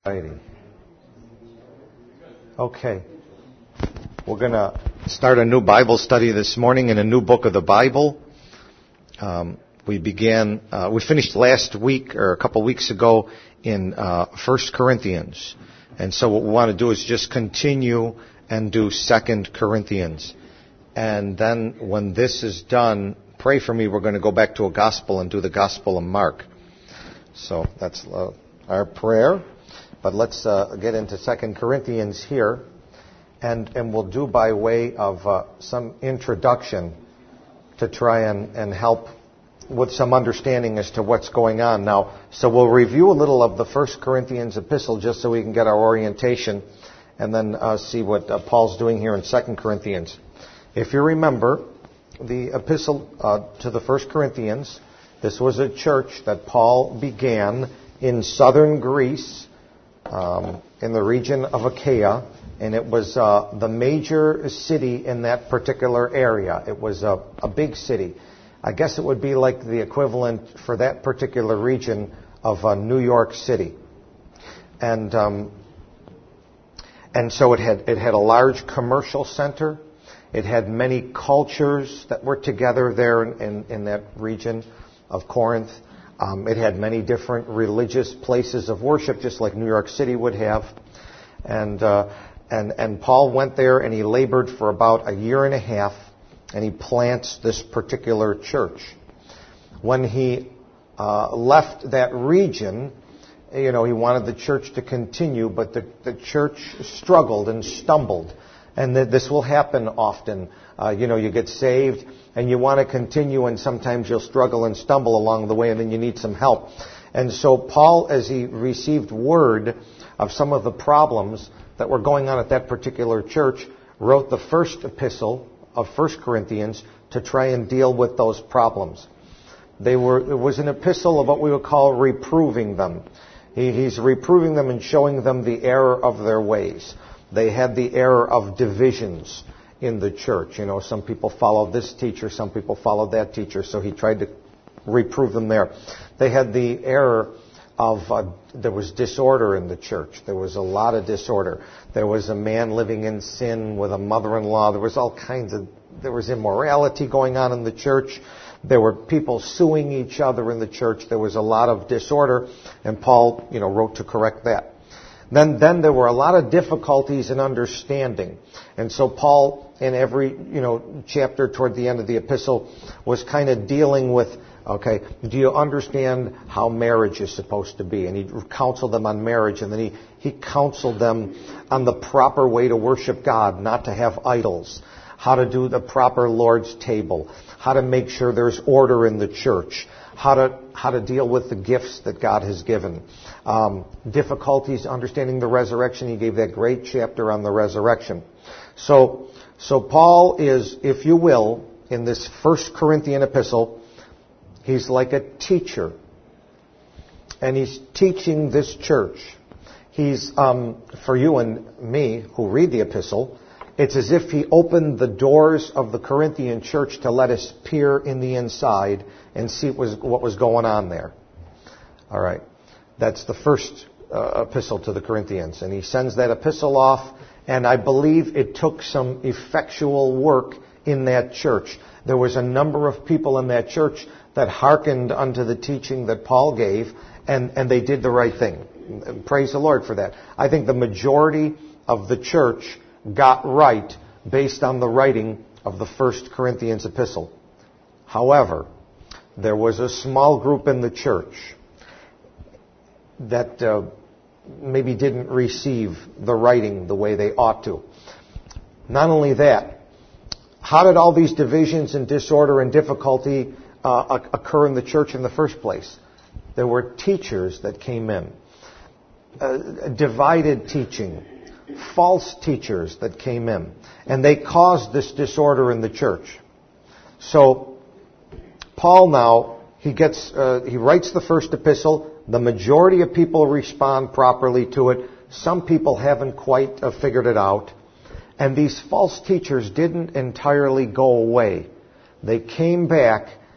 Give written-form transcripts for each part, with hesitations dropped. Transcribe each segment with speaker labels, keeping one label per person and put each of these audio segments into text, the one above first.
Speaker 1: Alrighty. Okay. We're going to start a new Bible study this morning in a new book of the Bible. We finished last week or a couple weeks ago in 1 Corinthians. And so what we want to do is just continue and do 2 Corinthians. And then when this is done, pray for me. We're going to go back to a gospel and do the Gospel of Mark. So that's our prayer. But let's get into 2 Corinthians here. And we'll do by way of some introduction to try and help with some understanding as to what's going on now. So we'll review a little of the 1 Corinthians epistle just so we can get our orientation and then see what Paul's doing here in 2 Corinthians. If you remember, the epistle to the 1 Corinthians, this was a church that Paul began in southern Greece, in the region of Achaia, and it was the major city in that particular area. It was a big city. I guess it would be like the equivalent for that particular region of New York City. And so it had a large commercial center. It had many cultures that were together there in that region of Corinth. It had many different religious places of worship, just like New York City would have. And Paul went there and he labored for about a year and a half, and he plants this particular church. When he left that region, he wanted the church to continue, but the church struggled and stumbled. And this will happen often. You get saved and you want to continue, and sometimes you'll struggle and stumble along the way, and then you need some help. And so Paul, as he received word of some of the problems that were going on at that particular church, wrote the first epistle of 1 Corinthians to try and deal with those problems. It was an epistle of what we would call reproving them. He's reproving them and showing them the error of their ways. They had the error of divisions in the church. Some people followed this teacher, some people followed that teacher, so he tried to reprove them there. They had the error of, there was disorder in the church. There was a lot of disorder. There was a man living in sin with a mother-in-law. There was immorality going on in the church. There were people suing each other in the church. There was a lot of disorder, and Paul, wrote to correct that. Then there were a lot of difficulties in understanding. And so Paul, in every, chapter toward the end of the epistle, was kind of dealing with, okay, do you understand how marriage is supposed to be? And he counseled them on marriage, and then he counseled them on the proper way to worship God, not to have idols, how to do the proper Lord's table, how to make sure there's order in the church, how to deal with the gifts that God has given. Difficulties understanding the resurrection. He gave that great chapter on the resurrection. So Paul is, if you will, in this 1 Corinthian epistle, he's like a teacher. And he's teaching this church. He's, for you and me who read the epistle, it's as if he opened the doors of the Corinthian church to let us peer in the inside and see what was going on there. All right. That's the first epistle to the Corinthians. And he sends that epistle off, and I believe it took some effectual work in that church. There was a number of people in that church that hearkened unto the teaching that Paul gave, and they did the right thing. Praise the Lord for that. I think the majority of the church got right based on the writing of the 1 Corinthians epistle. However, there was a small group in the church that maybe didn't receive the writing the way they ought to. Not only that, how did all these divisions and disorder and difficulty occur in the church in the first place? There were teachers that came in, divided teaching, false teachers that came in, and they caused this disorder in the church. So Paul now, he writes the first epistle. The majority of people respond properly to it. Some people haven't quite figured it out. And these false teachers didn't entirely go away. They came back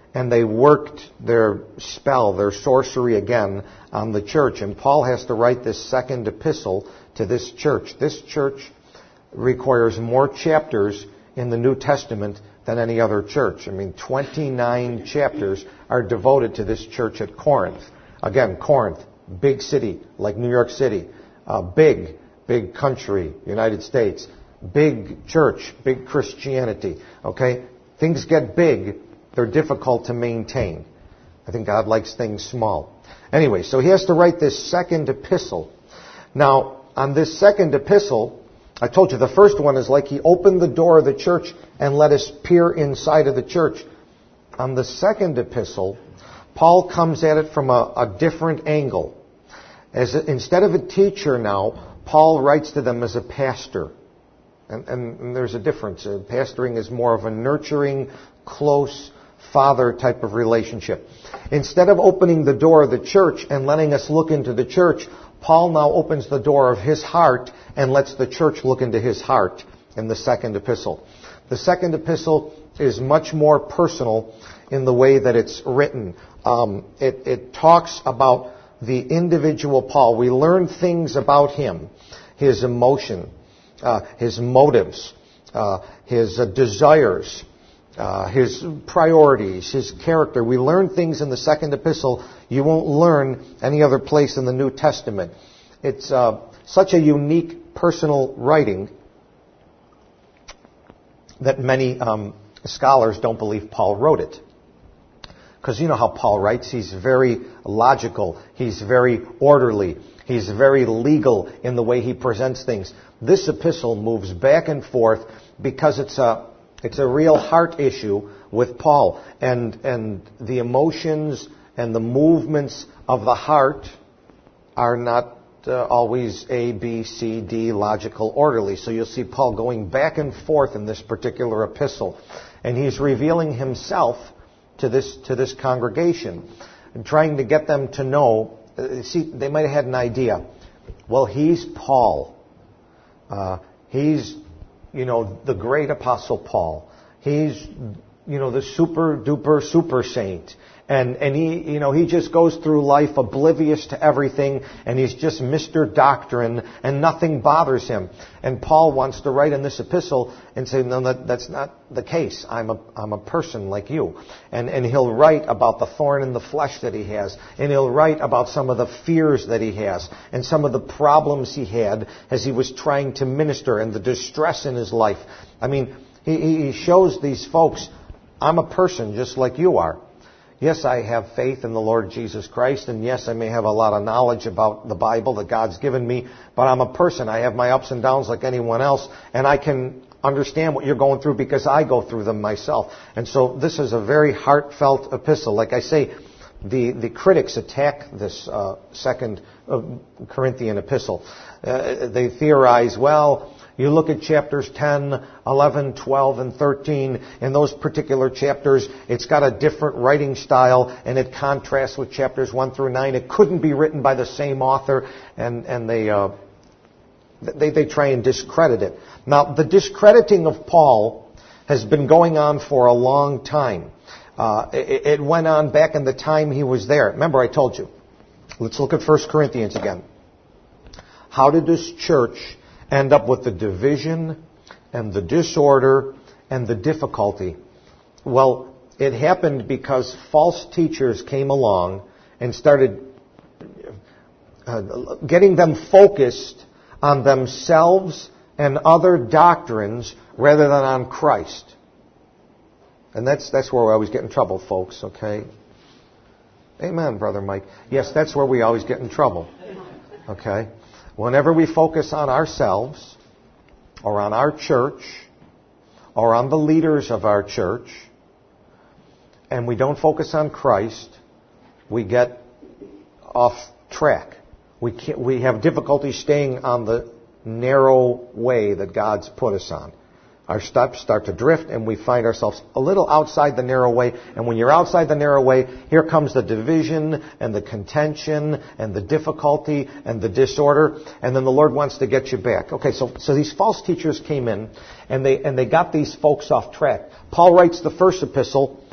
Speaker 1: and they worked their spell, their sorcery again on the church. And Paul has to write this second epistle to this church. This church requires more chapters in the New Testament than any other church. 29 chapters are devoted to this church at Corinth. Again, Corinth, big city like New York City, big country, United States, big church, big Christianity. Okay? Things get big, they're difficult to maintain. I think God likes things small. Anyway, so he has to write this second epistle. Now, on this second epistle, I told you the first one is like he opened the door of the church and let us peer inside of the church. On the second epistle, Paul comes at it from a different angle. Instead of a teacher now, Paul writes to them as a pastor. And there's a difference. Pastoring is more of a nurturing, close, father type of relationship. Instead of opening the door of the church and letting us look into the church, Paul now opens the door of his heart and lets the church look into his heart in the second epistle. The second epistle is much more personal in the way that it's written. It talks about the individual Paul. We learn things about him, his emotion, his motives, his desires, his priorities, his character. We learn things in the second epistle you won't learn any other place in the New Testament. It's such a unique personal writing that many scholars don't believe Paul wrote it. Because you know how Paul writes. He's very logical. He's very orderly. He's very legal in the way he presents things. This epistle moves back and forth because it's a real heart issue with Paul. And the emotions and the movements of the heart are not always A, B, C, D, logical, orderly. So you'll see Paul going back and forth in this particular epistle. And he's revealing himself to this congregation and trying to get them to know. See, they might have had an idea. Well, he's Paul. He's, the great apostle Paul. He's, the super duper super saint. And he, he just goes through life oblivious to everything, and he's just Mr. Doctrine, and nothing bothers him. And Paul wants to write in this epistle and say, no, that's not the case. I'm a person like you. And he'll write about the thorn in the flesh that he has, and he'll write about some of the fears that he has, and some of the problems he had as he was trying to minister, and the distress in his life. He shows these folks, I'm a person just like you are. Yes, I have faith in the Lord Jesus Christ, and yes, I may have a lot of knowledge about the Bible that God's given me, but I'm a person. I have my ups and downs like anyone else, and I can understand what you're going through because I go through them myself. And so this is a very heartfelt epistle. Like I say, the critics attack this second Corinthian epistle. They theorize, well, you look at chapters 10, 11, 12, and 13. In those particular chapters, it's got a different writing style, and it contrasts with chapters 1 through 9. It couldn't be written by the same author, and they try and discredit it. Now, the discrediting of Paul has been going on for a long time. It went on back in the time he was there. Remember, I told you. Let's look at 1 Corinthians again. How did this church end up with the division and the disorder and the difficulty? Well, it happened because false teachers came along and started getting them focused on themselves and other doctrines rather than on Christ. And that's where we always get in trouble, folks, okay? Amen, Brother Mike. Yes, that's where we always get in trouble. Okay? Whenever we focus on ourselves, or on our church, or on the leaders of our church, and we don't focus on Christ, we get off track. We have difficulty staying on the narrow way that God's put us on. Our steps start to drift, and we find ourselves a little outside the narrow way. And when you're outside the narrow way, here comes the division and the contention and the difficulty and the disorder. And then the Lord wants to get you back. Okay, so these false teachers came in, and they got these folks off track. Paul writes the first epistle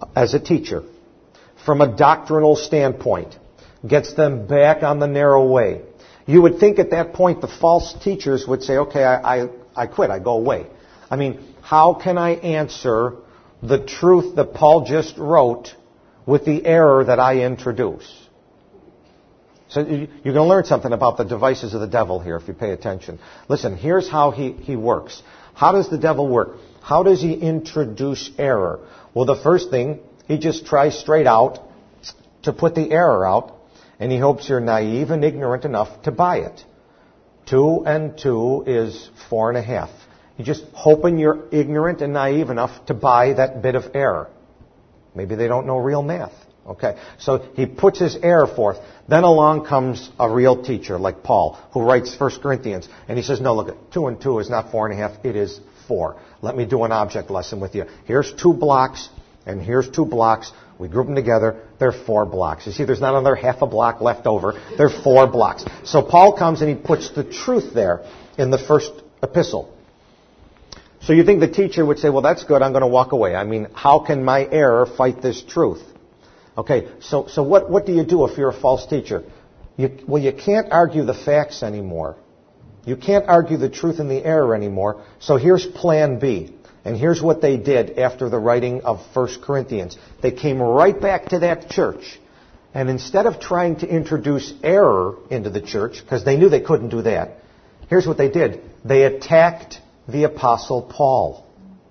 Speaker 1: as a teacher, from a doctrinal standpoint, gets them back on the narrow way, you would think at that point the false teachers would say, okay, I quit, I go away. I mean, how can I answer the truth that Paul just wrote with the error that I introduce? So you're going to learn something about the devices of the devil here if you pay attention. Listen, here's how he works. How does the devil work? How does he introduce error? Well, the first thing, he just tries straight out to put the error out, and he hopes you're naive and ignorant enough to buy it. 2 and 2 is 4.5. He's just hoping you're ignorant and naive enough to buy that bit of error. Maybe they don't know real math. Okay, so he puts his error forth. Then along comes a real teacher like Paul, who writes 1 Corinthians, and he says, no, look, 2 and 2 is not 4.5, it is 4. Let me do an object lesson with you. Here's 2 blocks, and here's 2 blocks. We group them together. They're 4 blocks. You see, there's not another half a block left over. They're 4 blocks. So Paul comes and he puts the truth there in the first epistle. So you think the teacher would say, well, that's good, I'm going to walk away. I mean, how can my error fight this truth? Okay, so what do you do if you're a false teacher? You can't argue the facts anymore. You can't argue the truth and the error anymore. So here's plan B. And here's what they did after the writing of 1 Corinthians. They came right back to that church. And instead of trying to introduce error into the church, because they knew they couldn't do that, here's what they did. They attacked the Apostle Paul.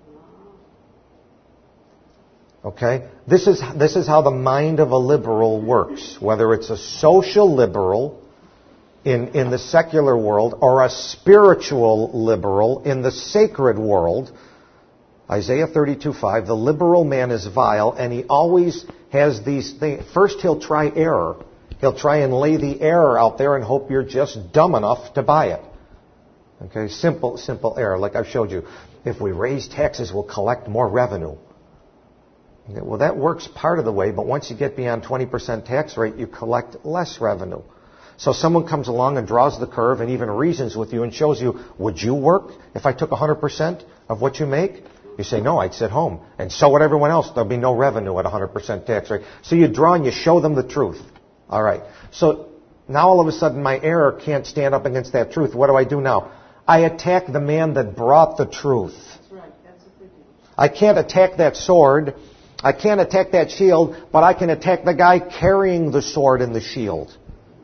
Speaker 1: Okay? This is how the mind of a liberal works. Whether it's a social liberal in the secular world or a spiritual liberal in the sacred world. Isaiah 32:5, the liberal man is vile, and he always has these things. First, he'll try error. He'll try and lay the error out there and hope you're just dumb enough to buy it. Okay, simple error, like I've showed you. If we raise taxes, we'll collect more revenue. Okay, well, that works part of the way, but once you get beyond 20% tax rate, you collect less revenue. So someone comes along and draws the curve and even reasons with you and shows you, would you work if I took 100% of what you make? You say, no, I'd sit home. And so would everyone else. There'll be no revenue at 100% tax rate. So you draw and you show them the truth. All right. So now all of a sudden my error can't stand up against that truth. What do I do now? I attack the man that brought the truth. That's right. That's what they do. I can't attack that sword. I can't attack that shield, but I can attack the guy carrying the sword and the shield.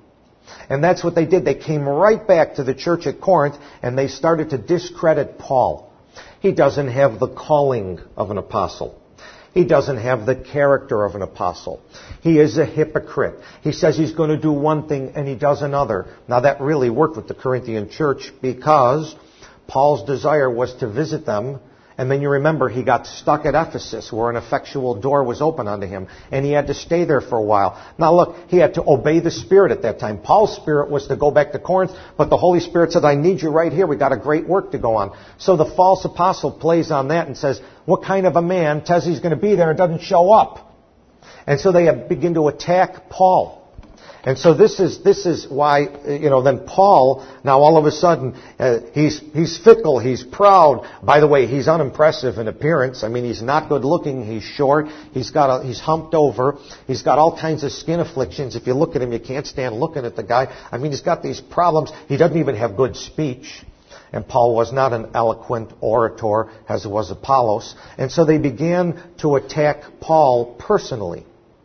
Speaker 1: And that's what they did. They came right back to the church at Corinth and they started to discredit Paul. He doesn't have the calling of an apostle. He doesn't have the character of an apostle. He is a hypocrite. He says he's going to do one thing and he does another. Now that really worked with the Corinthian church because Paul's desire was to visit them. And then you remember he got stuck at Ephesus where an effectual door was open unto him. And he had to stay there for a while. Now look, he had to obey the Spirit at that time. Paul's spirit was to go back to Corinth, but the Holy Spirit said, I need you right here. We got a great work to go on. So the false apostle plays on that and says, what kind of a man says he's going to be there and doesn't show up? And so they begin to attack Paul. And so this is why, then Paul, now all of a sudden, he's fickle, he's proud. By the way, he's unimpressive in appearance. I mean, he's not good looking, he's short, he's humped over, he's got all kinds of skin afflictions. If you look at him, you can't stand looking at the guy. I mean, he's got these problems. He doesn't even have good speech. And Paul was not an eloquent orator as was Apollos. And so they began to attack Paul personally.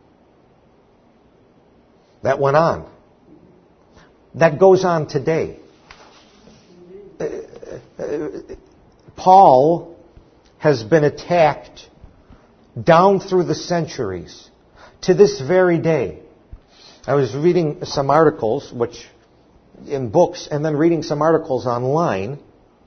Speaker 1: That went on. That goes on today. Paul has been attacked down through the centuries to this very day. I was reading some articles, in books, and then reading some articles online.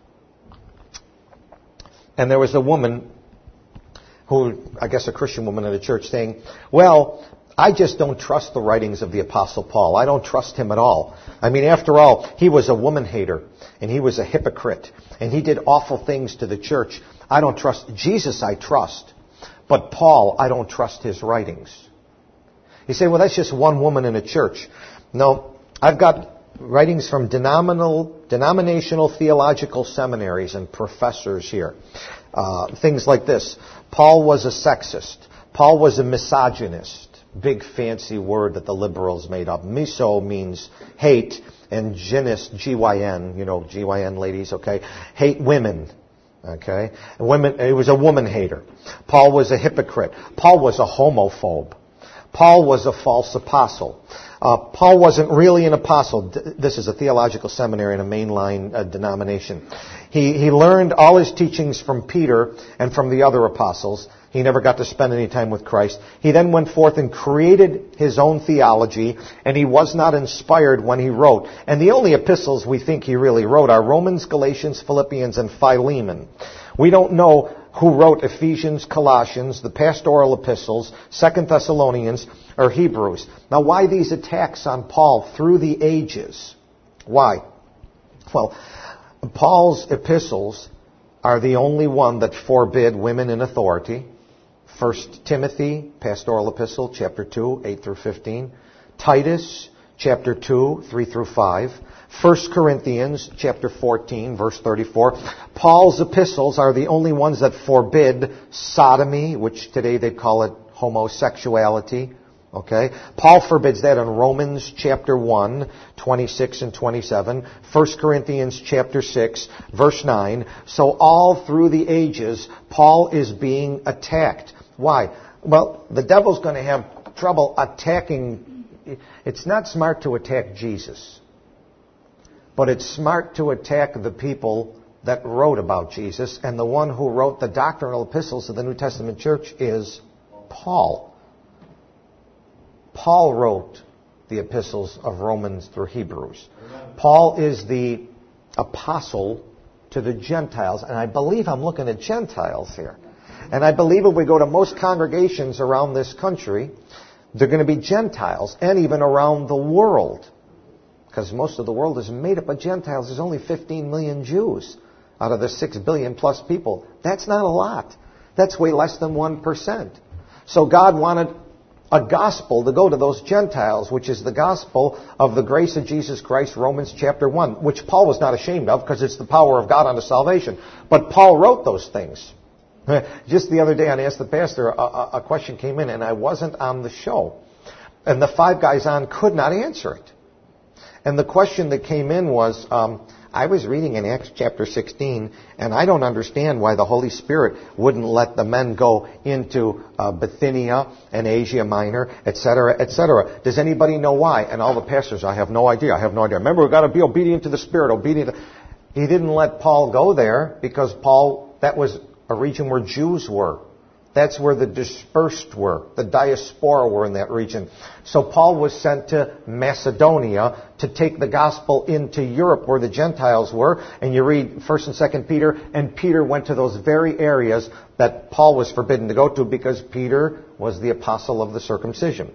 Speaker 1: And there was a woman who, I guess a Christian woman in the church, saying, well, I just don't trust the writings of the Apostle Paul. I don't trust him at all. I mean, after all, he was a woman hater, and he was a hypocrite, and he did awful things to the church. I don't trust Jesus, I trust. But Paul, I don't trust his writings. You say, well, that's just one woman in a church. No, I've got writings from denominational theological seminaries and professors here. Things like this. Paul was a sexist. Paul was a misogynist. Big fancy word that the liberals made up. Miso means hate, and gynist, G-Y-N, G-Y-N ladies, okay? Hate women, okay? Women, he was a woman hater. Paul was a hypocrite. Paul was a homophobe. Paul was a false apostle. Paul wasn't really an apostle. This is a theological seminary in a mainline denomination. He learned all his teachings from Peter and from the other apostles. He never got to spend any time with Christ. He then went forth and created his own theology, and he was not inspired when he wrote. And the only epistles we think he really wrote are Romans, Galatians, Philippians, and Philemon. We don't know who wrote Ephesians, Colossians, the pastoral epistles, 2 Thessalonians, or Hebrews. Now, why these attacks on Paul through the ages? Why? Well, Paul's epistles are the only one that forbid women in authority. 1 Timothy, pastoral epistle, chapter 2, 8 through 15. Titus, chapter 2, 3 through 5. 1 Corinthians, chapter 14, verse 34. Paul's epistles are the only ones that forbid sodomy, which today they call it homosexuality. Okay? Paul forbids that in Romans chapter 1, 26 and 27, 1 Corinthians chapter 6, verse 9. So all through the ages, Paul is being attacked. Why? Well, the devil's going to have trouble attacking. It's not smart to attack Jesus, but it's smart to attack the people that wrote about Jesus, and the one who wrote the doctrinal epistles of the New Testament church is Paul. Paul wrote the epistles of Romans through Hebrews. Paul is the apostle to the Gentiles, and I believe I'm looking at Gentiles here. And I believe if we go to most congregations around this country, they're going to be Gentiles, and even around the world. Because most of the world is made up of Gentiles. There's only 15 million Jews out of the 6 billion plus people. That's not a lot. That's way less than 1%. So God wanted a gospel to go to those Gentiles, which is the gospel of the grace of Jesus Christ, Romans chapter 1, which Paul was not ashamed of because it's the power of God unto salvation. But Paul wrote those things. Just the other day on Ask the Pastor, a question came in, and I wasn't on the show. And the 5 guys on could not answer it. And the question that came in was, I was reading in Acts chapter 16, and I don't understand why the Holy Spirit wouldn't let the men go into Bithynia and Asia Minor, etc., etc. Does anybody know why? And all the pastors, I have no idea. Remember, we've got to be obedient to the Spirit, He didn't let Paul go there because that was a region where Jews were. That's where the dispersed were. The diaspora were in that region. So Paul was sent to Macedonia to take the gospel into Europe where the Gentiles were. And you read 1 and 2 Peter, and Peter went to those very areas that Paul was forbidden to go to because Peter was the apostle of the circumcision.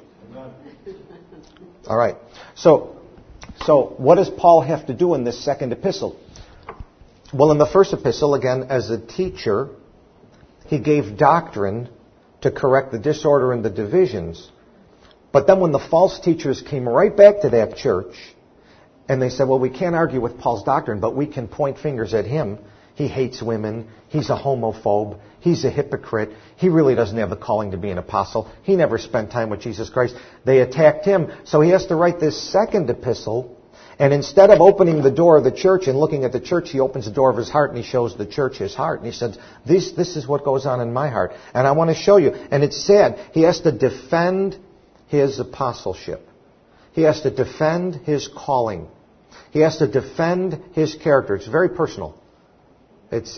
Speaker 1: All right. So what does Paul have to do in this second epistle? Well, in the first epistle, again, as a teacher, he gave doctrine to correct the disorder and the divisions. But then when the false teachers came right back to that church, and they said, well, we can't argue with Paul's doctrine, but we can point fingers at him. He hates women. He's a homophobe. He's a hypocrite. He really doesn't have the calling to be an apostle. He never spent time with Jesus Christ. They attacked him. So he has to write this second epistle. And instead of opening the door of the church and looking at the church, he opens the door of his heart and he shows the church his heart. And he says, this is what goes on in my heart. And I want to show you. And it's sad. He has to defend his apostleship. He has to defend his calling. He has to defend his character. It's very personal. It's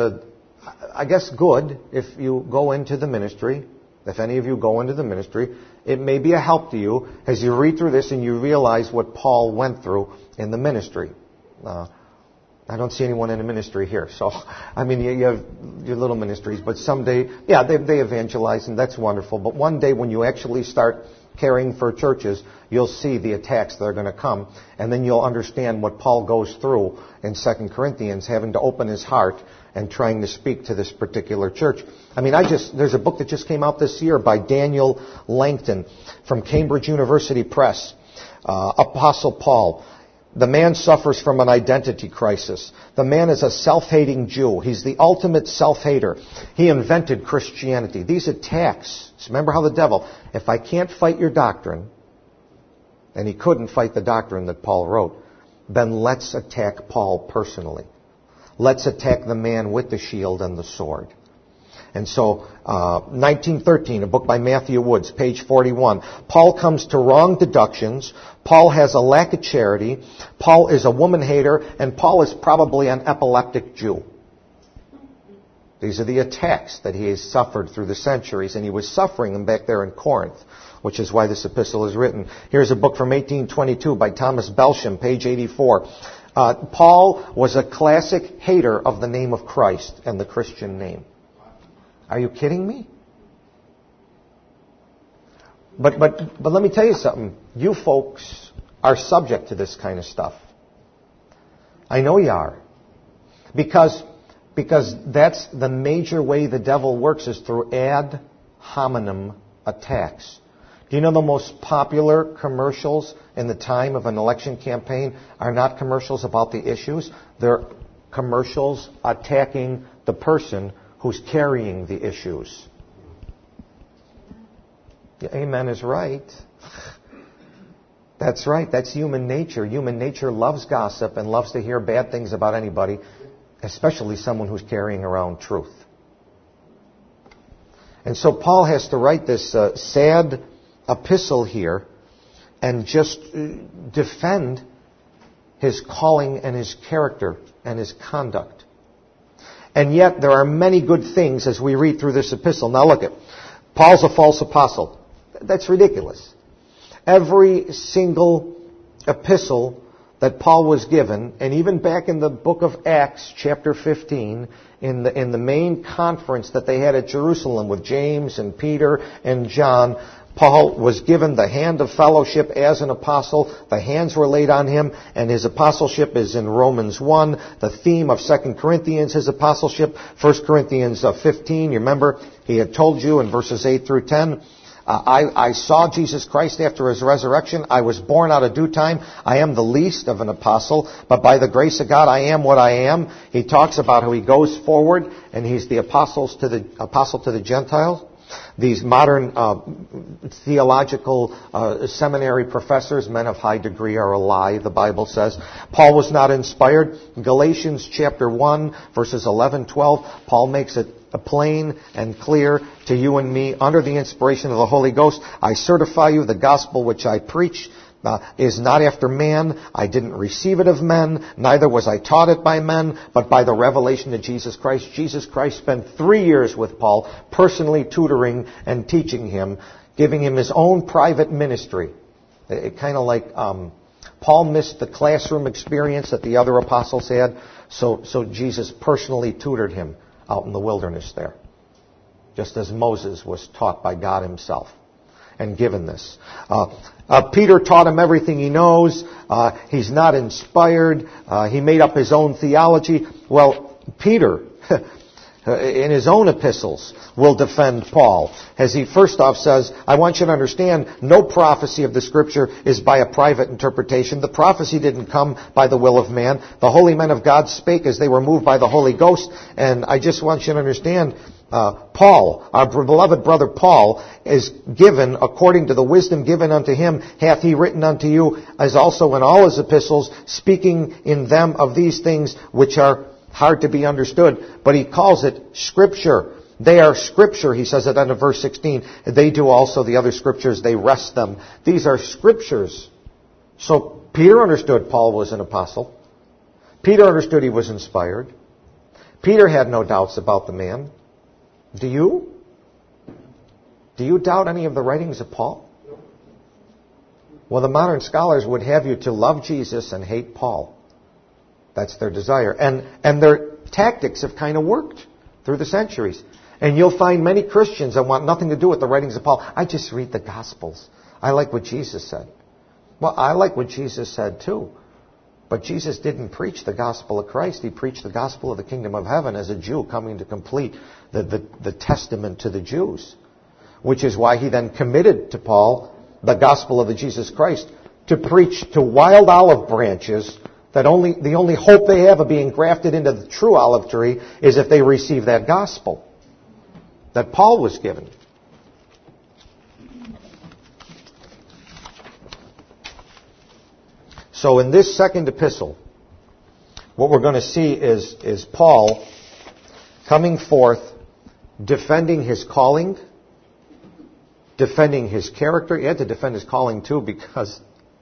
Speaker 1: I guess, good if you go into the ministry. If any of you go into the ministry, it may be a help to you as you read through this and you realize what Paul went through in the ministry. I don't see anyone in a ministry here. So, I mean, you have your little ministries, but someday, yeah, they evangelize, and that's wonderful. But one day when you actually start caring for churches, you'll see the attacks that are going to come, and then you'll understand what Paul goes through in 2 Corinthians, having to open his heart and trying to speak to this particular church. I mean, there's a book that just came out this year by Daniel Langton from Cambridge University Press, Apostle Paul. The man suffers from an identity crisis. The man is a self-hating Jew. He's the ultimate self-hater. He invented Christianity. These attacks, remember how the devil, if I can't fight your doctrine, and he couldn't fight the doctrine that Paul wrote, then let's attack Paul personally. Let's attack the man with the shield and the sword. And so, 1913, a book by Matthew Woods, page 41. Paul comes to wrong deductions. Paul has a lack of charity. Paul is a woman hater. And Paul is probably an epileptic Jew. These are the attacks that he has suffered through the centuries. And he was suffering them back there in Corinth, which is why this epistle is written. Here's a book from 1822 by Thomas Belsham, page 84. Paul was a classic hater of the name of Christ and the Christian name. Are you kidding me? But let me tell you something. You folks are subject to this kind of stuff. I know you are. Because that's the major way the devil works, is through ad hominem attacks. Do you know the most popular commercials in the time of an election campaign are not commercials about the issues? They're commercials attacking the person who's carrying the issues. Amen is right. That's right. That's human nature. Human nature loves gossip and loves to hear bad things about anybody, especially someone who's carrying around truth. And so Paul has to write this sad epistle here and just defend his calling and his character and his conduct. And yet there are many good things as we read through this epistle. Now look at, Paul's a false apostle. That's ridiculous. Every single epistle that Paul was given, and even back in the book of Acts, chapter 15, in the main conference that they had at Jerusalem with James and Peter and John, Paul was given the hand of fellowship as an apostle. The hands were laid on him, and his apostleship is in Romans 1. The theme of 2 Corinthians, his apostleship, 1 Corinthians 15. You remember, he had told you in verses 8 through 10, I saw Jesus Christ after his resurrection. I was born out of due time. I am the least of an apostle, but by the grace of God, I am what I am. He talks about how he goes forward, and he's the apostle to the Gentiles. These modern theological seminary professors, men of high degree, are a lie, the Bible says. Paul was not inspired. Galatians chapter 1, verses 11, 12, Paul makes it plain and clear to you and me, under the inspiration of the Holy Ghost, I certify you the gospel which I preach is not after man. I didn't receive it of men, neither was I taught it by men, but by the revelation of Jesus Christ. Jesus Christ spent 3 years with Paul, personally tutoring and teaching him, giving him his own private ministry. It kind of like Paul missed the classroom experience that the other apostles had, so Jesus personally tutored him out in the wilderness there, just as Moses was taught by God himself and given this. Peter taught him everything he knows. He's not inspired. He made up his own theology. Well, Peter, in his own epistles, will defend Paul. As he first off says, I want you to understand, no prophecy of the Scripture is by a private interpretation. The prophecy didn't come by the will of man. The holy men of God spake as they were moved by the Holy Ghost. And I just want you to understand, Paul, our beloved brother Paul, is given, according to the wisdom given unto him, hath he written unto you, as also in all his epistles, speaking in them of these things which are hard to be understood. But he calls it Scripture. They are Scripture, he says at the end of verse 16. They do also the other Scriptures, they rest them. These are Scriptures. So Peter understood Paul was an apostle. Peter understood he was inspired. Peter had no doubts about the man. Do you? Do you doubt any of the writings of Paul? Well, the modern scholars would have you to love Jesus and hate Paul. That's their desire. And their tactics have kind of worked through the centuries. And you'll find many Christians that want nothing to do with the writings of Paul. I just read the Gospels. I like what Jesus said. Well, I like what Jesus said too. But Jesus didn't preach the gospel of Christ. He preached the gospel of the kingdom of heaven as a Jew coming to complete the testament to the Jews. Which is why he then committed to Paul the gospel of the Jesus Christ to preach to wild olive branches that the only hope they have of being grafted into the true olive tree is if they receive that gospel that Paul was given. So in this second epistle, what we're going to see is Paul coming forth, defending his calling, defending his character. He had to defend his calling too because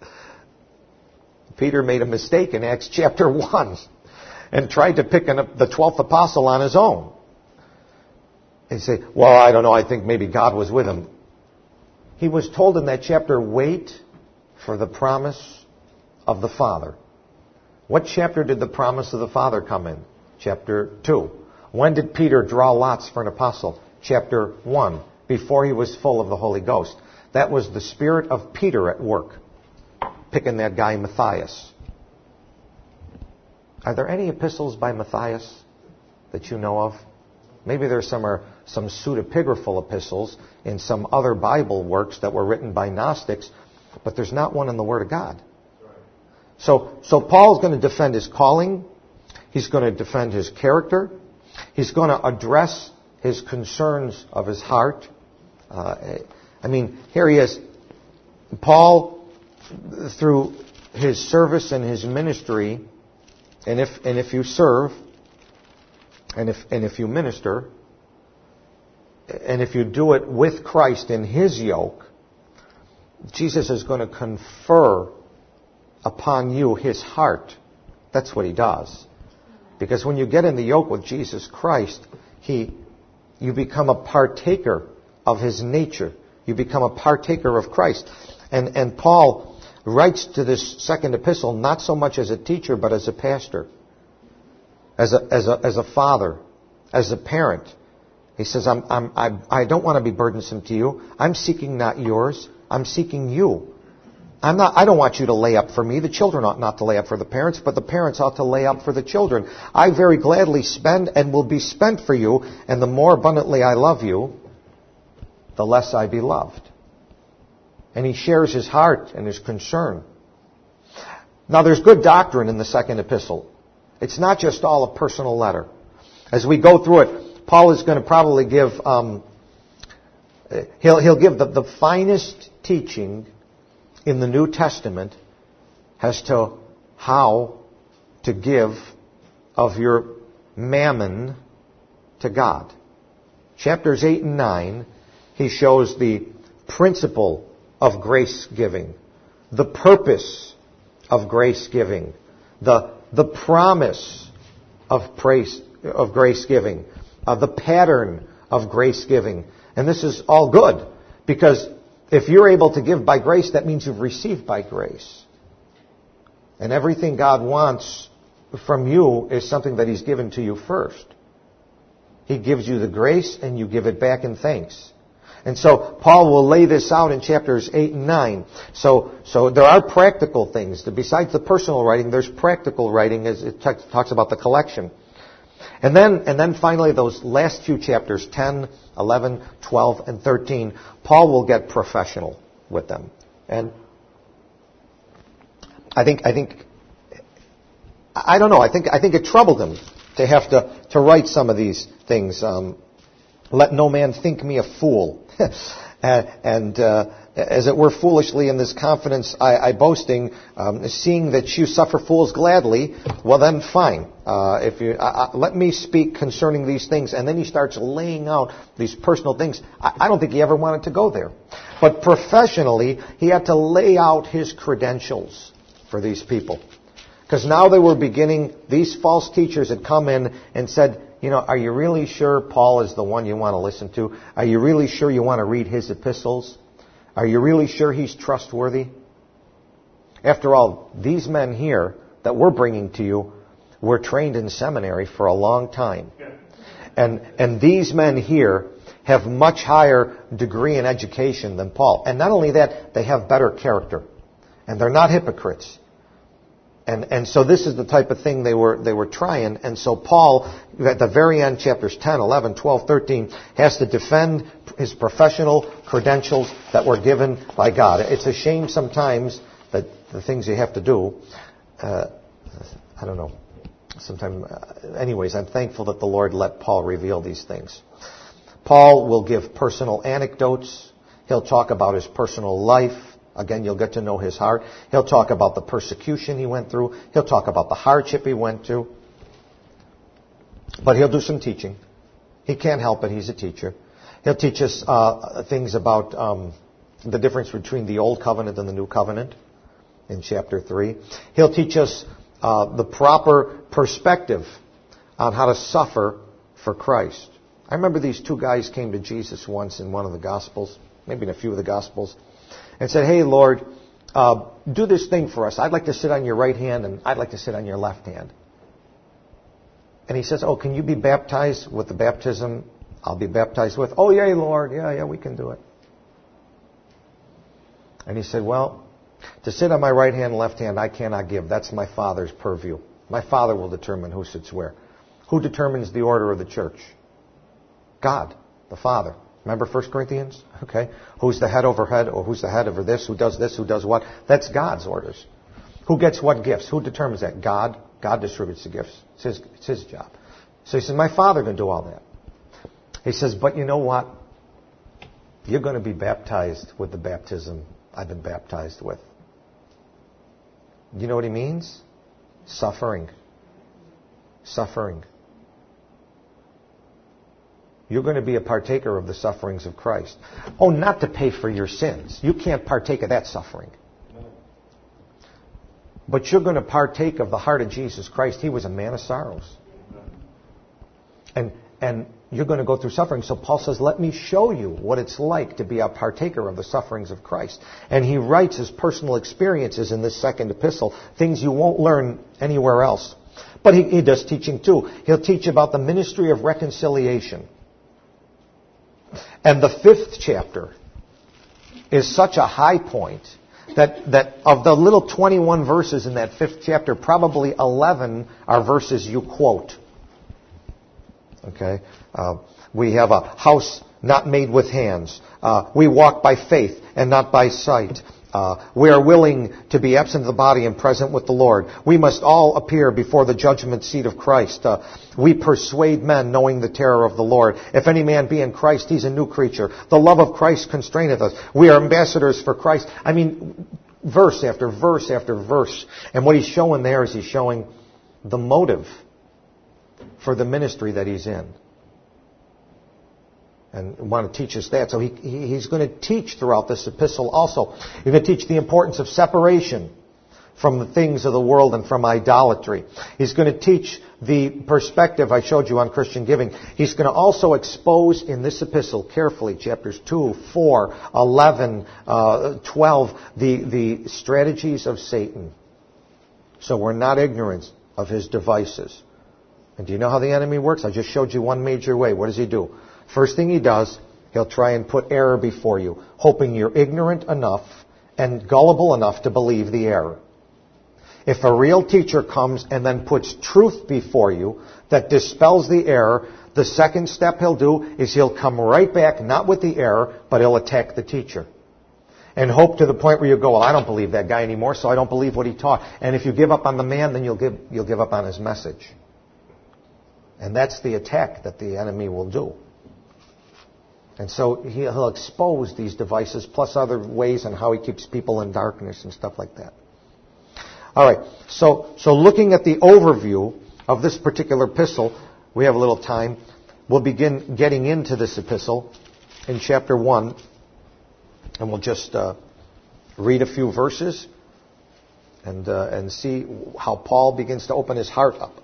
Speaker 1: Peter made a mistake in Acts chapter 1 and tried to pick the 12th apostle on his own. And say, well, I don't know, I think maybe God was with him. He was told in that chapter, wait for the promise of the Father. What chapter did the promise of the Father come in? Chapter 2. When did Peter draw lots for an apostle? Chapter 1. Before he was full of the Holy Ghost. That was the spirit of Peter at work, picking that guy Matthias. Are there any epistles by Matthias that you know of? Maybe there's some pseudepigraphal epistles in some other Bible works that were written by Gnostics, but there's not one in the Word of God. So Paul's going to defend his calling. He's going to defend his character. He's going to address his concerns of his heart. Here he is. Paul, through his service and his ministry, and if you serve, and if you minister, and if you do it with Christ in his yoke, Jesus is going to confer upon you his heart. That's what he does. Because when you get in the yoke with Jesus Christ, you become a partaker of his nature. You become a partaker of Christ. And Paul writes to this second epistle not so much as a teacher, but as a pastor, as a father, as a parent. He says, I don't want to be burdensome to you. I'm seeking not yours. I'm seeking you. I don't want you to lay up for me. The children ought not to lay up for the parents, but the parents ought to lay up for the children. I very gladly spend and will be spent for you, and the more abundantly I love you, the less I be loved. And he shares his heart and his concern. Now there's good doctrine in the second epistle. It's not just all a personal letter. As we go through it, Paul is going to probably give, he'll give the finest teaching in the New Testament as to how to give of your mammon to God. Chapters 8 and 9, he shows the principle of grace giving, the purpose of grace giving, the promise of grace giving, the pattern of grace giving. And this is all good, because if you're able to give by grace, that means you've received by grace. And everything God wants from you is something that he's given to you first. He gives you the grace and you give it back in thanks. And so Paul will lay this out in chapters 8 and 9. So there are practical things. Besides the personal writing, there's practical writing as it talks about the collection. And then finally those last few chapters, 10, 11, 12, and 13, Paul will get professional with them. And I think it troubled him to have to write some of these things. Let no man think me a fool. And as it were, foolishly in this confidence I boasting, seeing that you suffer fools gladly, well then fine. If you let me speak concerning these things, and then he starts laying out these personal things. I don't think he ever wanted to go there, but professionally he had to lay out his credentials for these people, because now they were beginning. These false teachers had come in and said, are you really sure Paul is the one you want to listen to? Are you really sure you want to read his epistles? Are you really sure he's trustworthy? After all, these men here that we're bringing to you were trained in seminary for a long time. And these men here have much higher degree in education than Paul. And not only that, they have better character. And they're not hypocrites. And so this is the type of thing they were trying. And so Paul, at the very end, chapters 10, 11, 12, 13, has to defend his professional credentials that were given by God. It's a shame sometimes the things you have to do, I don't know. Anyways, I'm thankful that the Lord let Paul reveal these things. Paul will give personal anecdotes. He'll talk about his personal life. Again, you'll get to know his heart. He'll talk about the persecution he went through. He'll talk about the hardship he went through. But he'll do some teaching. He can't help it. He's a teacher. He'll teach us things about the difference between the Old Covenant and the New Covenant in chapter 3. He'll teach us the proper perspective on how to suffer for Christ. I remember these two guys came to Jesus once in one of the Gospels, maybe in a few of the Gospels, and said, "Hey, Lord, do this thing for us. I'd like to sit on your right hand and I'd like to sit on your left hand." And he says, "Oh, can you be baptized with the baptism I'll be baptized with?" "Oh, yeah, Lord. Yeah, we can do it." And he said, "Well, to sit on my right hand and left hand, I cannot give. That's my Father's purview. My Father will determine who sits where." Who determines the order of the church? God, the Father. Remember 1 Corinthians? Okay. Who's the head over head, or who's the head over this, who does what? That's God's orders. Who gets what gifts? Who determines that? God. God distributes the gifts. It's his job. So he says, my Father can do all that. He says, but you know what? You're going to be baptized with the baptism I've been baptized with. You know what he means? Suffering. Suffering. You're going to be a partaker of the sufferings of Christ. Oh, not to pay for your sins. You can't partake of that suffering. But you're going to partake of the heart of Jesus Christ. He was a man of sorrows. And you're going to go through suffering. So Paul says, let me show you what it's like to be a partaker of the sufferings of Christ. And he writes his personal experiences in this second epistle, things you won't learn anywhere else. But he does teaching too. He'll teach about the ministry of reconciliation. And the 5th chapter is such a high point that of the little 21 verses in that 5th chapter, probably 11 are verses you quote. Okay? We have a house not made with hands. We walk by faith and not by sight. We are willing to be absent of the body and present with the Lord. We must all appear before the judgment seat of Christ. We persuade men knowing the terror of the Lord. If any man be in Christ, he's a new creature. The love of Christ constraineth us. We are ambassadors for Christ. I mean, verse after verse after verse. And what he's showing there is he's showing the motive for the ministry that he's in. And want to teach us that. So he's going to teach throughout this epistle also. He's going to teach the importance of separation from the things of the world and from idolatry. He's going to teach the perspective I showed you on Christian giving. He's going to also expose in this epistle carefully, chapters 2, 4, 11, 12, the strategies of Satan. So we're not ignorant of his devices. And do you know how the enemy works? I just showed you one major way. What does he do? First thing he does, he'll try and put error before you, hoping you're ignorant enough and gullible enough to believe the error. If a real teacher comes and then puts truth before you that dispels the error, the second step he'll do is he'll come right back, not with the error, but he'll attack the teacher. And hope to the point where you go, well, I don't believe that guy anymore, so I don't believe what he taught. And if you give up on the man, then you'll give up on his message. And that's the attack that the enemy will do. And so he'll expose these devices, plus other ways on how he keeps people in darkness and stuff like that. All right, so looking at the overview of this particular epistle, we have a little time. We'll begin getting into this epistle in chapter 1, and we'll just read a few verses and see how Paul begins to open his heart up.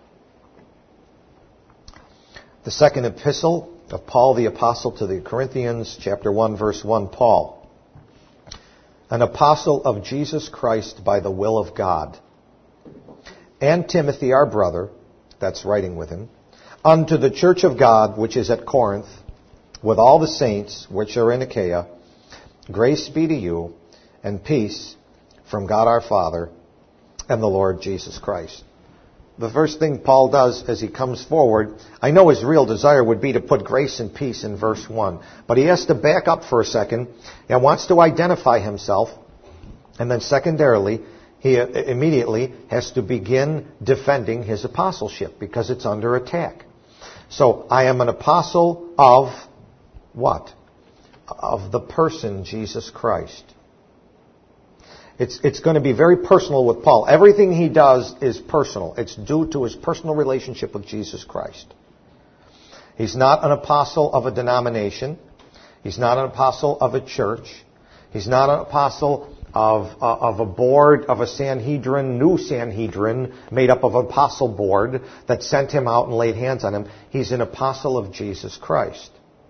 Speaker 1: The second epistle of Paul the Apostle to the Corinthians, chapter 1, verse 1, Paul, an apostle of Jesus Christ by the will of God, and Timothy our brother, that's writing with him, unto the church of God which is at Corinth, with all the saints which are in Achaia, grace be to you, and peace from God our Father and the Lord Jesus Christ. The first thing Paul does as he comes forward, I know his real desire would be to put grace and peace in verse 1. But he has to back up for a second and wants to identify himself And then secondarily, he immediately has to begin defending his apostleship because it's under attack. So, I am an apostle of what? Of the person Jesus Christ. It's going to be very personal with Paul. Everything he does is personal. It's due to his personal relationship with Jesus Christ. He's not an apostle of a denomination. He's not an apostle of a church. He's not an apostle of a board, of a Sanhedrin, new Sanhedrin, made up of an apostle board that sent him out and laid hands on him. He's an apostle of Jesus Christ.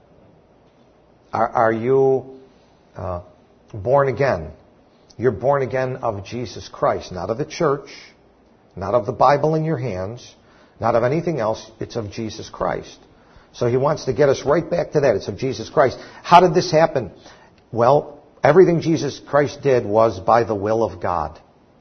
Speaker 1: Are you born again? You're born again of Jesus Christ, not of the church, not of the Bible in your hands, not of anything else. It's of Jesus Christ. So he wants to get us right back to that. It's of Jesus Christ. How did this happen? Well, everything Jesus Christ did was by the will of God.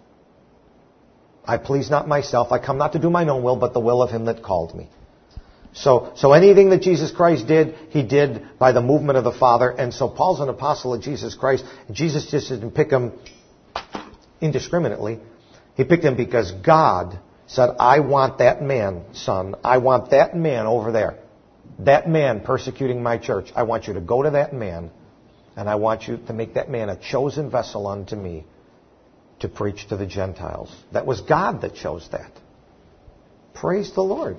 Speaker 1: I please not myself. I come not to do mine own will, but the will of him that called me. So anything that Jesus Christ did, he did by the movement of the Father. And so Paul's an apostle of Jesus Christ. Jesus just didn't pick him indiscriminately. He picked him because God said, I want that man, son. I want that man over there. That man persecuting my church. I want you to go to that man, and I want you to make that man a chosen vessel unto me to preach to the Gentiles. That was God that chose that. Praise the Lord.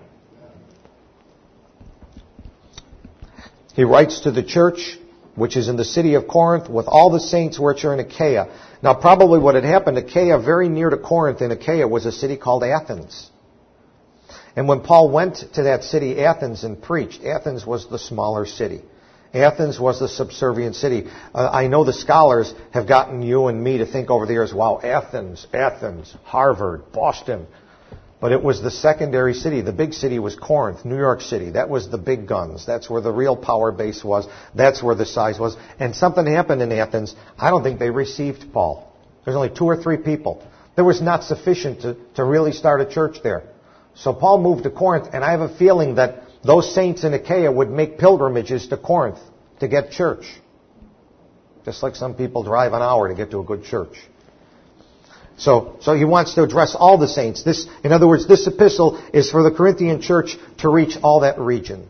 Speaker 1: He writes to the church, which is in the city of Corinth, with all the saints which are in Achaia. Now, probably what had happened, Achaia, very near to Corinth in Achaia, was a city called Athens. And when Paul went to that city, Athens, and preached, Athens was the smaller city. Athens was the subservient city. I know the scholars have gotten you and me to think over the years, wow, Athens, Harvard, Boston. But it was the secondary city. The big city was Corinth, New York City. That was the big guns. That's where the real power base was. That's where the size was. And something happened in Athens. I don't think they received Paul. There's only 2 or 3 people. There was not sufficient to really start a church there. So Paul moved to Corinth, and I have a feeling that those saints in Achaia would make pilgrimages to Corinth to get church. Just like some people drive an hour to get to a good church. So he wants to address all the saints. In other words, this epistle is for the Corinthian church to reach all that region.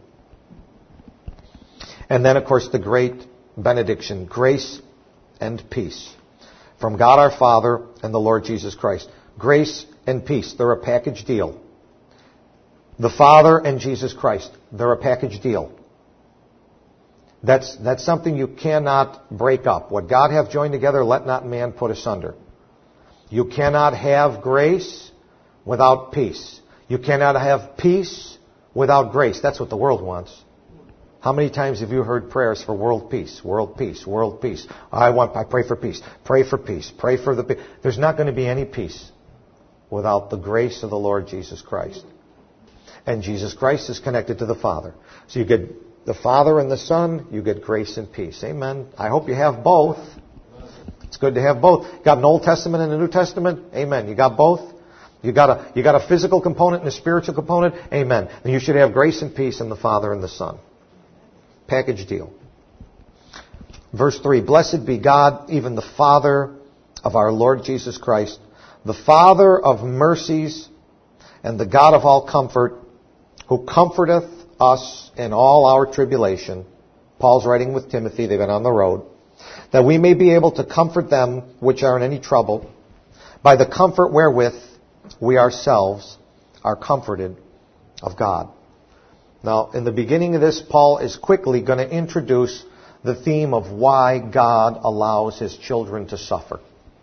Speaker 1: And then, of course, the great benediction, grace and peace from God our Father and the Lord Jesus Christ. Grace and peace, they're a package deal. The Father and Jesus Christ, they're a package deal. That's something you cannot break up. What God hath joined together, let not man put asunder. You cannot have grace without peace. You cannot have peace without grace. That's what the world wants. How many times have you heard prayers for world peace, world peace, world peace? I pray for peace, pray for peace, pray for the peace. There's not going to be any peace without the grace of the Lord Jesus Christ. And Jesus Christ is connected to the Father. So you get the Father and the Son, you get grace and peace. Amen. I hope you have both. It's good to have both. You got an Old Testament and a New Testament? Amen. You got both? You got a physical component and a spiritual component? Amen. And you should have grace and peace in the Father and the Son. Package deal. Verse 3, Blessed be God, even the Father of our Lord Jesus Christ, the Father of mercies and the God of all comfort, who comforteth us in all our tribulation. Paul's writing with Timothy. They've been on the road. That we may be able to comfort them which are in any trouble, by the comfort wherewith we ourselves are comforted of God. Now, in the beginning of this, Paul is quickly going to introduce the theme of why God allows his children to suffer.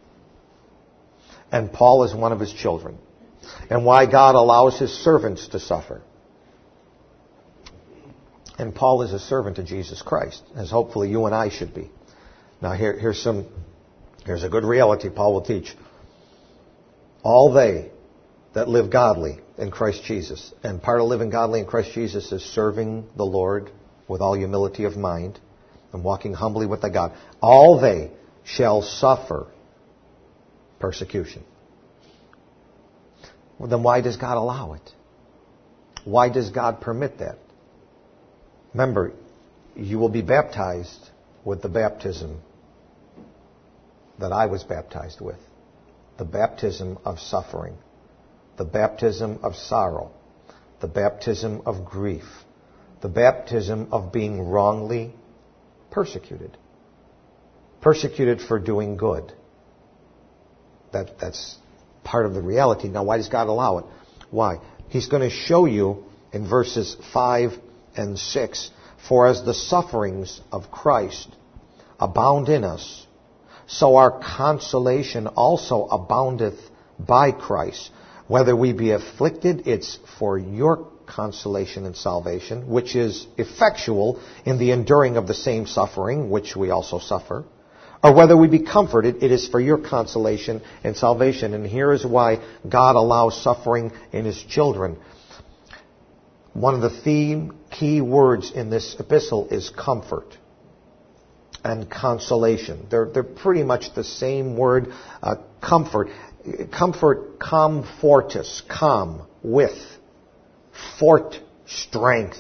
Speaker 1: And Paul is one of his children. And why God allows his servants to suffer. And Paul is a servant of Jesus Christ, as hopefully you and I should be. Now here's a good reality Paul will teach. All they that live godly in Christ Jesus, and part of living godly in Christ Jesus is serving the Lord with all humility of mind and walking humbly with the God. All they shall suffer persecution. Well, then why does God allow it? Why does God permit that? Remember, you will be baptized with the baptism that I was baptized with. The baptism of suffering. The baptism of sorrow. The baptism of grief. The baptism of being wrongly persecuted. Persecuted for doing good. That's part of the reality. Now, why does God allow it? Why? He's going to show you in verses 5 and 6, for as the sufferings of Christ abound in us, so our consolation also aboundeth by Christ. Whether we be afflicted, it's for your consolation and salvation, which is effectual in the enduring of the same suffering, which we also suffer. Or whether we be comforted, it is for your consolation and salvation. And here is why God allows suffering in His children. One of the key words in this epistle is comfort and consolation. They're pretty much the same word, comfort. Comfort, comfortus, calm, with, fort, strength.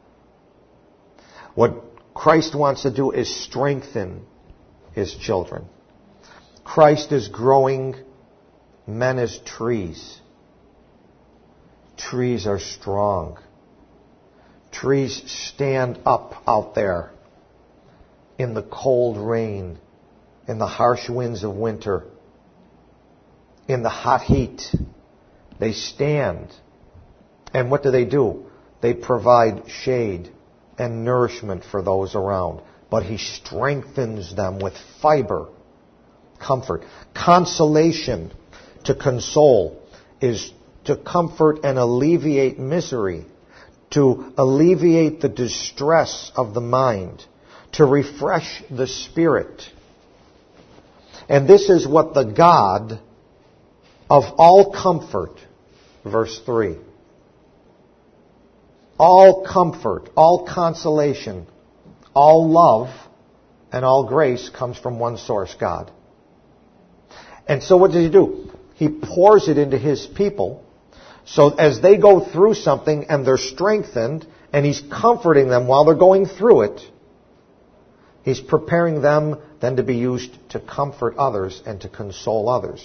Speaker 1: What Christ wants to do is strengthen His children. Christ is growing men as trees. Trees are strong. Trees stand up out there in the cold rain, in the harsh winds of winter, in the hot heat. They stand. And what do? They provide shade and nourishment for those around. But He strengthens them with fiber, comfort. Consolation, to console, is to comfort and alleviate misery, to alleviate the distress of the mind, to refresh the spirit. And this is what the God of all comfort, verse 3, all comfort, all consolation, all love, and all grace comes from one source, God. And so what does He do? He pours it into His people. So as they go through something and they're strengthened, and He's comforting them while they're going through it, He's preparing them then to be used to comfort others and to console others.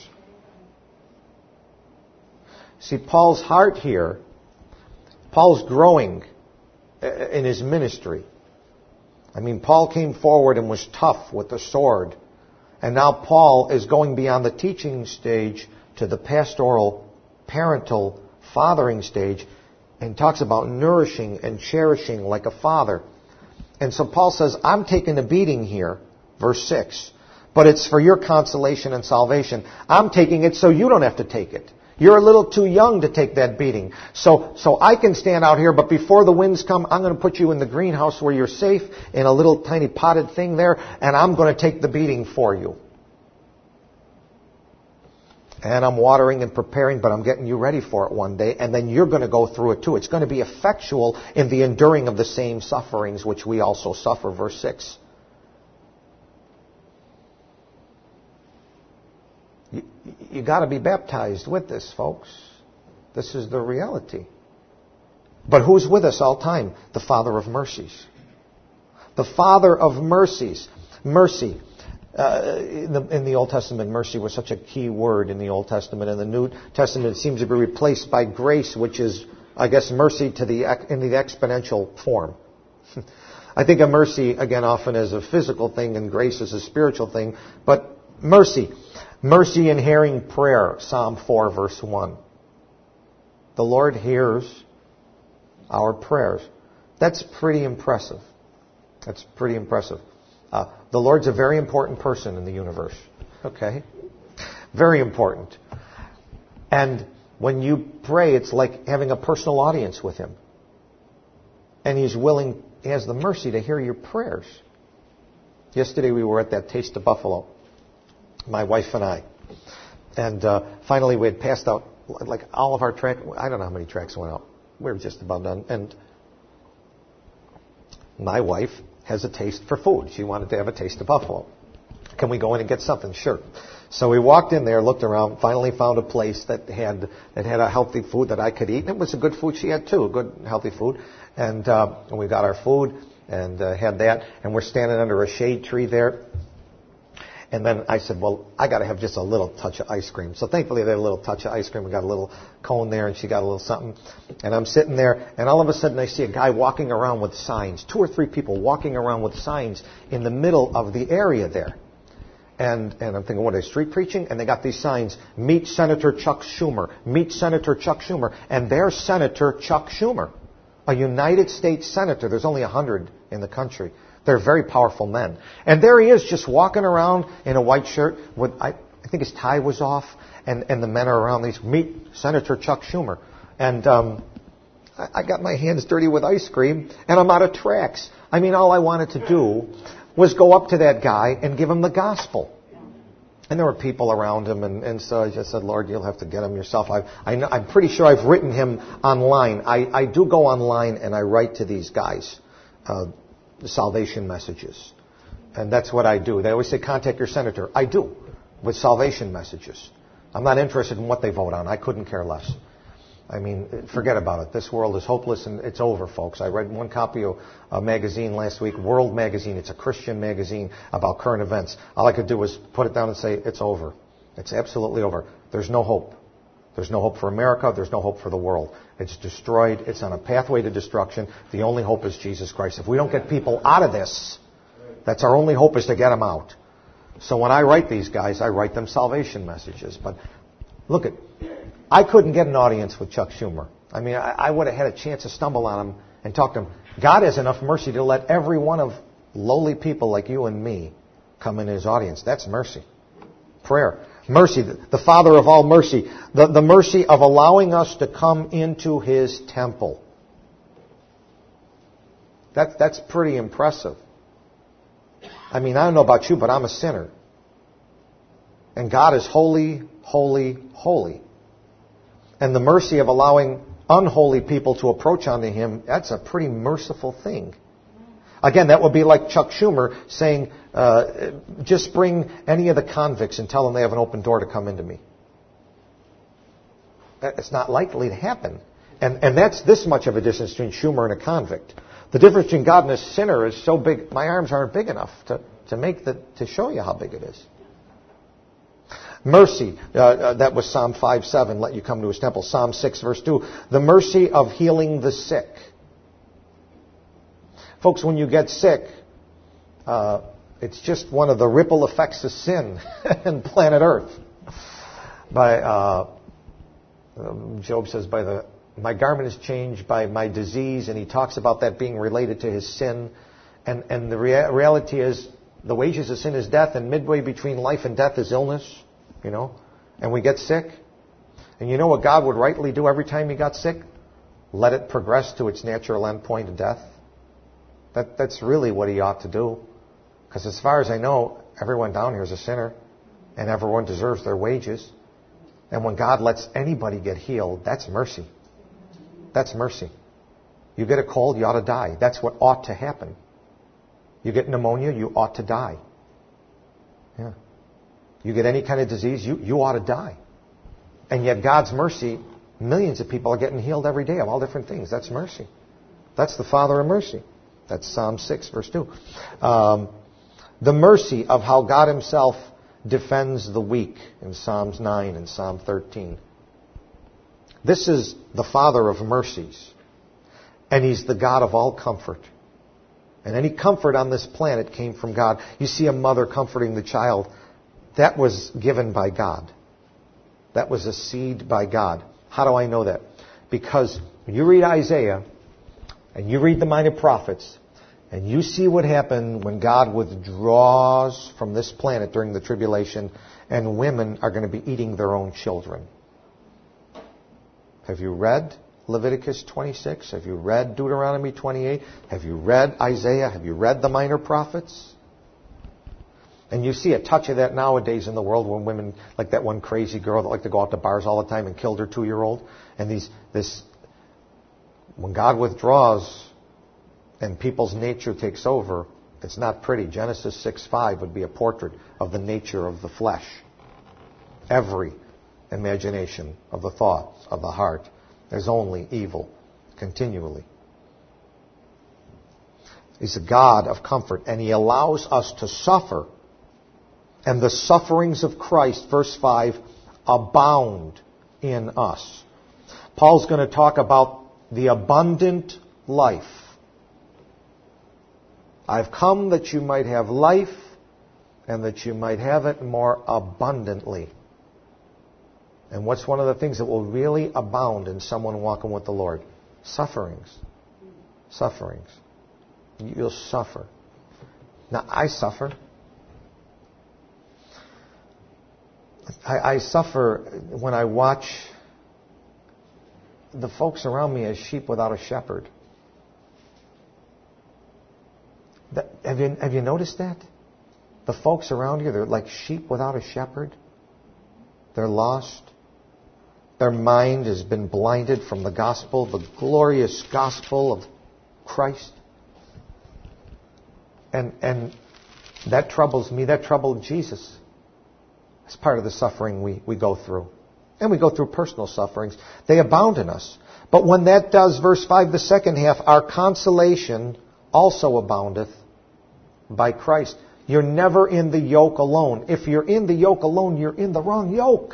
Speaker 1: See, Paul's heart here, Paul's growing in his ministry. I mean, Paul came forward and was tough with the sword. And now Paul is going beyond the teaching stage to the pastoral, parental, fathering stage, and talks about nourishing and cherishing like a father. And so Paul says, I'm taking a beating here, verse 6, but it's for your consolation and salvation. I'm taking it so you don't have to take it. You're a little too young to take that beating. So I can stand out here, but before the winds come, I'm going to put you in the greenhouse where you're safe, in a little tiny potted thing there, and I'm going to take the beating for you. And I'm watering and preparing, but I'm getting you ready for it one day, and then you're going to go through it too. It's going to be effectual in the enduring of the same sufferings which we also suffer, verse 6. You got to be baptized with this, folks. This is the reality. But who's with us all time? The Father of mercies. The Father of mercies. Mercy. In the Old Testament, mercy was such a key word in the Old Testament. In the New Testament, it seems to be replaced by grace, which is, I guess, mercy in the exponential form. I think of mercy, again, often as a physical thing and grace as a spiritual thing. But mercy. Mercy in hearing prayer, Psalm 4, verse 1. The Lord hears our prayers. That's pretty impressive. That's pretty impressive. The Lord's a very important person in the universe. Okay? Very important. And when you pray, it's like having a personal audience with Him. And He has the mercy to hear your prayers. Yesterday we were at that Taste of Buffalo, my wife and I. And finally we had passed out like all of our tracks. I don't know how many tracks went out. We were just about done. And my wife has a taste for food. She wanted to have a taste of buffalo. Can we go in and get something? Sure. So we walked in there, looked around, finally found a place that had a healthy food that I could eat. And it was a good food she had too, a good healthy food. And we got our food and had that. And we're standing under a shade tree there. And then I said, well, I got to have just a little touch of ice cream. So thankfully they had a little touch of ice cream. We got a little cone there, and she got a little something. And I'm sitting there, and all of a sudden I see a guy walking around with signs, 2 or 3 people walking around with signs in the middle of the area there. And I'm thinking, what are they, street preaching? And they got these signs, meet Senator Chuck Schumer, meet Senator Chuck Schumer. And there's Senator Chuck Schumer, a United States Senator. There's only 100 in the country. They're very powerful men. And there he is, just walking around in a white shirt with, I think his tie was off, and the men are around these, meet Senator Chuck Schumer. And I got my hands dirty with ice cream, and I'm out of tracks. I mean, all I wanted to do was go up to that guy and give him the gospel. And there were people around him, and so I just said, Lord, you'll have to get him yourself. I'm pretty sure I've written him online. I do go online and I write to these guys salvation messages. And that's what I do. They always say, contact your senator. I do, with salvation messages. I'm not interested in what they vote on. I couldn't care less. I mean, forget about it. This world is hopeless and it's over, folks. I read one copy of a magazine last week, World Magazine. It's a Christian magazine about current events. All I could do was put it down and say, it's over. It's absolutely over. There's no hope. There's no hope for America. There's no hope for the world. It's destroyed. It's on a pathway to destruction. The only hope is Jesus Christ. If we don't get people out of this, that's our only hope, is to get them out. So when I write these guys, I write them salvation messages. But look at, I couldn't get an audience with Chuck Schumer. I mean, I would have had a chance to stumble on him and talk to him. God has enough mercy to let every one of lowly people like you and me come in his audience. That's mercy. Prayer. Mercy, the Father of all mercy. The mercy of allowing us to come into his temple. That's pretty impressive. I mean, I don't know about you, but I'm a sinner. And God is holy, holy, holy. And the mercy of allowing unholy people to approach unto him, that's a pretty merciful thing. Again, that would be like Chuck Schumer saying, just bring any of the convicts and tell them they have an open door to come into me. It's not likely to happen. And that's this much of a distance between Schumer and a convict. The difference between God and a sinner is so big, my arms aren't big enough to show you how big it is. Mercy, that was Psalm 5:7, let you come to his temple. Psalm 6, verse 2, the mercy of healing the sick. Folks, when you get sick, it's just one of the ripple effects of sin in planet Earth. Job says, my garment is changed by my disease, and he talks about that being related to his sin. And the reality is, the wages of sin is death, and midway between life and death is illness. You know, and we get sick. And you know what God would rightly do every time he got sick? Let it progress to its natural end point of death. That's really what he ought to do. Because as far as I know, everyone down here is a sinner, and everyone deserves their wages. And when God lets anybody get healed, that's mercy. That's mercy. You get a cold, you ought to die. That's what ought to happen. You get pneumonia, you ought to die. Yeah. You get any kind of disease, you ought to die. And yet God's mercy, millions of people are getting healed every day of all different things. That's mercy. That's the Father of mercy. That's Psalm 6, verse 2. The mercy of how God himself defends the weak in Psalms 9 and Psalm 13. This is the Father of mercies. And he's the God of all comfort. And any comfort on this planet came from God. You see a mother comforting the child. That was given by God. That was a seed by God. How do I know that? Because when you read Isaiah, and you read the minor prophets, and you see what happened when God withdraws from this planet during the tribulation, and women are going to be eating their own children. Have you read Leviticus 26? Have you read Deuteronomy 28? Have you read Isaiah? Have you read the minor prophets? And you see a touch of that nowadays in the world when women, like that one crazy girl that liked to go out to bars all the time and killed her 2-year-old. And when God withdraws and people's nature takes over, it's not pretty. Genesis 6:5 would be a portrait of the nature of the flesh. Every imagination of the thoughts of the heart is only evil continually. He's a God of comfort, and he allows us to suffer and the sufferings of Christ, verse 5, abound in us. Paul's going to talk about the abundant life. I've come that you might have life and that you might have it more abundantly. And what's one of the things that will really abound in someone walking with the Lord? Sufferings. Sufferings. You'll suffer. Now, I suffer. I suffer when I watch the folks around me as sheep without a shepherd. Have you noticed that? The folks around you, they're like sheep without a shepherd. They're lost. Their mind has been blinded from the gospel, the glorious gospel of Christ. And that troubles me. That troubled Jesus. It's part of the suffering we go through. And we go through personal sufferings. They abound in us. But when that does, verse 5, the second half, our consolation also aboundeth by Christ. You're never in the yoke alone. If you're in the yoke alone, you're in the wrong yoke.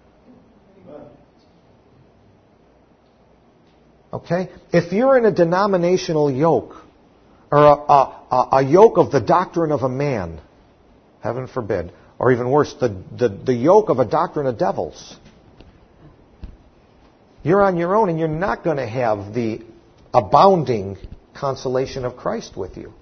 Speaker 1: Okay? If you're in a denominational yoke, or a yoke of the doctrine of a man, heaven forbid, or even worse, the yoke of a doctrine of devils, you're on your own and you're not going to have the abounding consolation of Christ with you.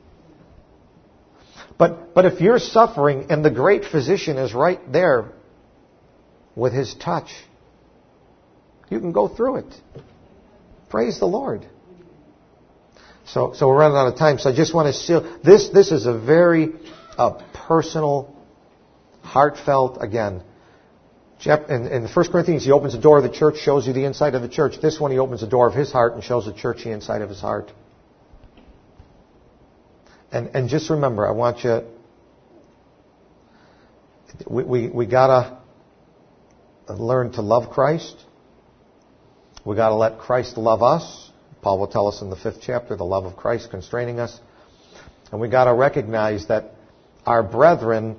Speaker 1: But if you're suffering and the great physician is right there with his touch, you can go through it. Praise the Lord. So we're running out of time. So I just want to seal this. This is a very personal, heartfelt, again. In 1 Corinthians, he opens the door of the church, shows you the inside of the church. This one, he opens the door of his heart and shows the church the inside of his heart. And just remember, I want you, we gotta learn to love Christ. We gotta let Christ love us. Paul will tell us in the 5th chapter, the love of Christ constraining us. And we gotta recognize that our brethren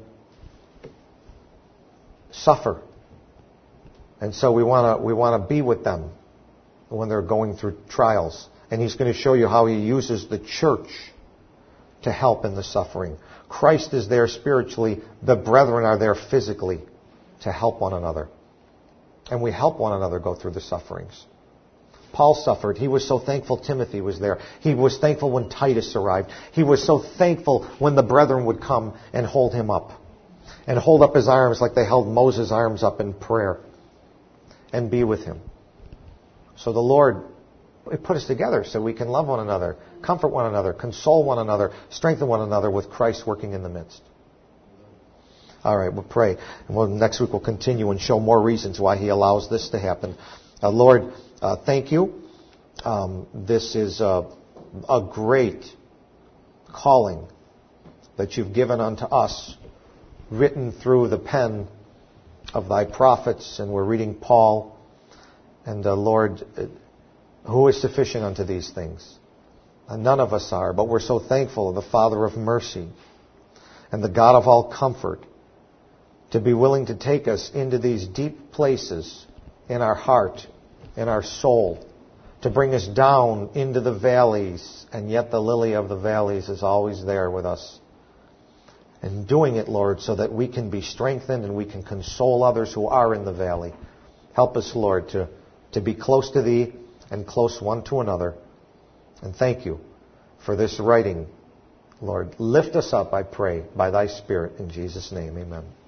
Speaker 1: suffer. And so we want to be with them when they're going through trials. And he's going to show you how he uses the church to help in the suffering. Christ is there spiritually. The brethren are there physically to help one another. And we help one another go through the sufferings. Paul suffered. He was so thankful Timothy was there. He was thankful when Titus arrived. He was so thankful when the brethren would come and hold him up. And hold up his arms like they held Moses' arms up in prayer. And be with him. So the Lord put us together so we can love one another, comfort one another, console one another, strengthen one another with Christ working in the midst. All right, we'll pray. And next week we'll continue and show more reasons why he allows this to happen. Lord, thank you. This is a great calling that you've given unto us, written through the pen of thy prophets, and we're reading Paul. And Lord, who is sufficient unto these things? None of us are, but we're so thankful of the Father of mercy and the God of all comfort to be willing to take us into these deep places in our heart, in our soul, to bring us down into the valleys, and yet the lily of the valleys is always there with us. And doing it, Lord, so that we can be strengthened and we can console others who are in the valley. Help us, Lord, to be close to Thee and close one to another. And thank you for this writing, Lord. Lift us up, I pray, by Thy Spirit. In Jesus' name, amen.